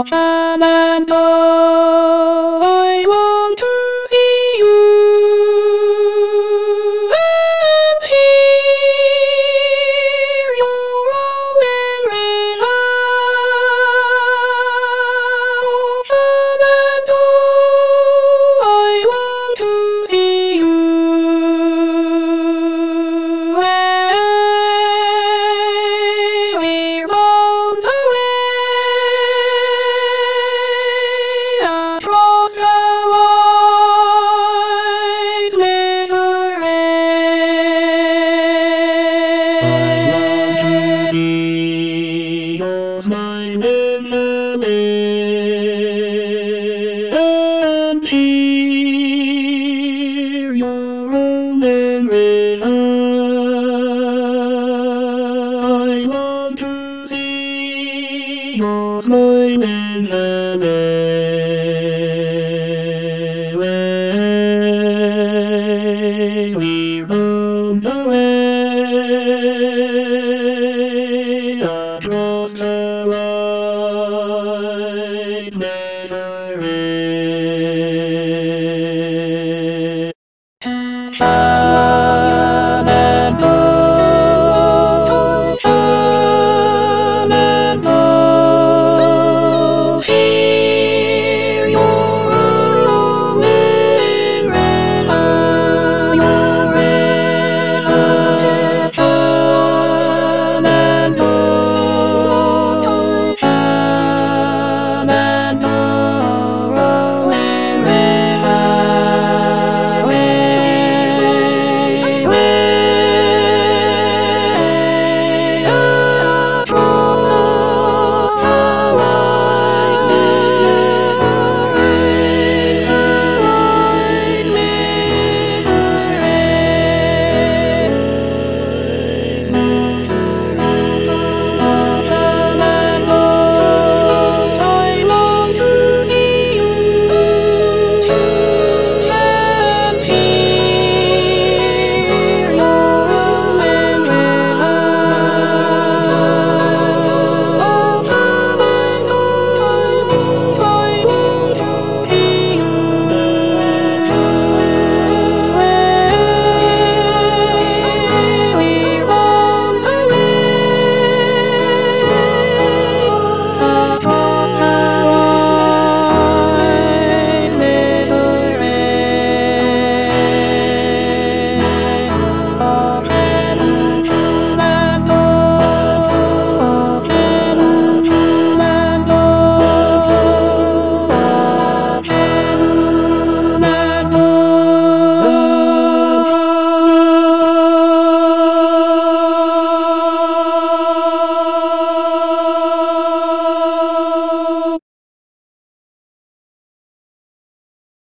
Samantha, I want to see you and hear your rolling river. Samantha, I want to see you away. We're both away. Across the wide Missouri, I want to see your smiling face and hear your rolling river. I want to see your smiling face.